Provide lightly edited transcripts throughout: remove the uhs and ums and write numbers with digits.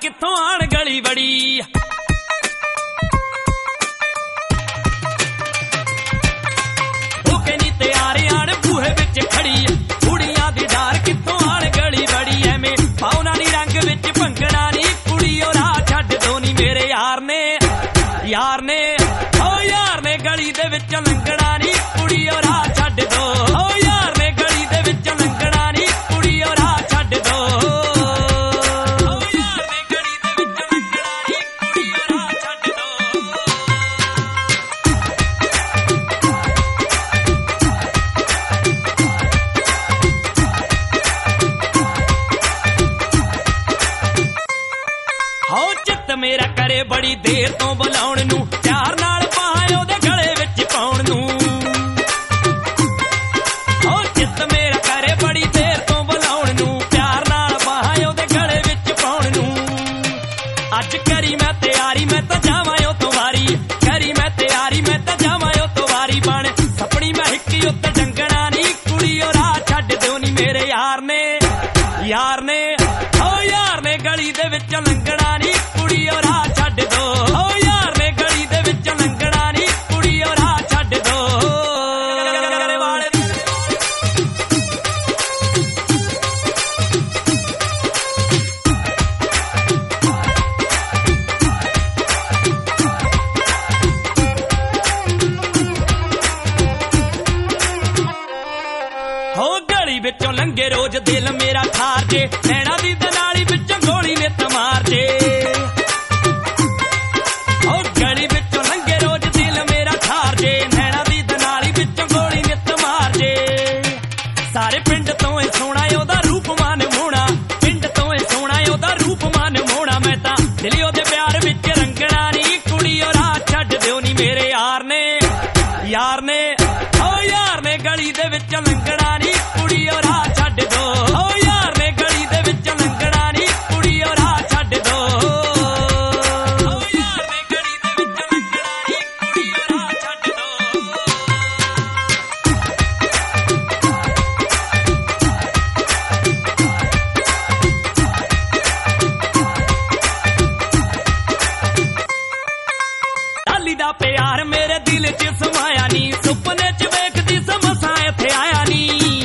कित्थों आण गली बड़ी। होके नी तैयार आण बूहे विच खड़ी, कुड़ियां दी डार कित्थों आण गली बड़ी। एवें पाउना नी रंग विच भंगड़ा नी, कुड़ियो राह छड्ड दो नी मेरे यार ने, यार ने ओ यार ने गली दे विच लंघना नी, कुड़ियो राह छड्ड दो। ओ यार ने गली दे विच लंघना नी, कुड़ियो राह छड्ड दो। ओ यार ने गली दे विच लंघना नी, कुड़ियो राह छड्ड दो। हो चित मेरा करे बड़ी देर तो बुलाउण नूं, प्यार नाल बाहां ओहदे गले विच पाउण नूं। हो चित मेरा करे बड़ी देर तो बुलाउण नूं, प्यार नाल बाहां ओहदे गले विच पाउण नूं। अज करी मैं तैयारी, मैं तां जावां ओ तो वारी, करी मैं तैयारी, मैं तां जावां ओ तो वारी। बण सपनी मैं हिक्की उत्ते डंगणा नी, कुड़ियो राह छड्ड दिओ नी मेरे यार ने, यार ने ओ यार ने गली दे विच लंघना नी, कुड़ियो राह छड्ड दो। ओ यार ने गली दे विच लंघना नी, कुड़ियो राह छड्ड दो। हो गली विचों लंघे रोज दिल मेरा ठार जे, नैना दी दनाली विचों गोली नित मार जे। हो गली विचों लंघे रोज दिल मेरा ठार जे, नैना दी दनाली विचों गोली नित मार जे। सारे पिंड तों ए सोहणा ओहदा रूप मान मोहणा, पिंड तों ए सोहणा ओहदा रूप मान मोहणा। मैं तां दिल ओहदे प्यार विच रंगणा नी, कुड़ियो राह छड्ड दिओ नी मेरे यार ने, यार ने ओ यार ने गली दे विच लंघना नी, कुड़ियो राह छड्ड दो। ओ यार ने गली दे विच लंघना नी, कुड़ियो राह छड्ड दो। ओ यार ने गली दे विच लंघना नी, कुड़ियो राह छड्ड दो। डाली दा प्यार मेरे दिल च समाया नी, सुपने च वेखदी समसा इत्थे आया नी।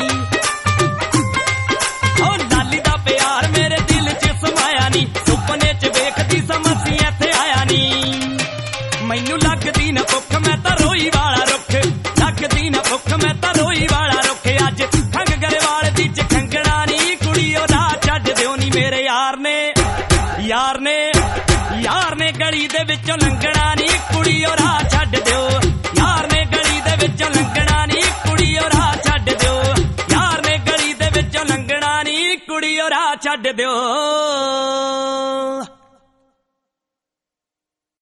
ओ डाली दा प्यार मेरे दिल च समाया नी, सुपने च वेखदी समसी इत्थे आया नी। मैनू लगदी ना भुख, मैं तां रोई वाला रुख, लगदी ना भुख, मैं तां रोई वाला रुख। अज खंग गरेवाल दी च खंगणा नी, कुड़ियो राह छड्ड दिओ नी मेरे यार ने, यार ने यार ने गली दे विचों लंघना नी, कुड़ियो राह छड्ड दिओ। यार ने गली दे विचों लंघना नी, कुड़ियो राह छड्ड दिओ। यार ने गली दे विचों लंघना नी, कुड़ियो राह छड्ड दिओ।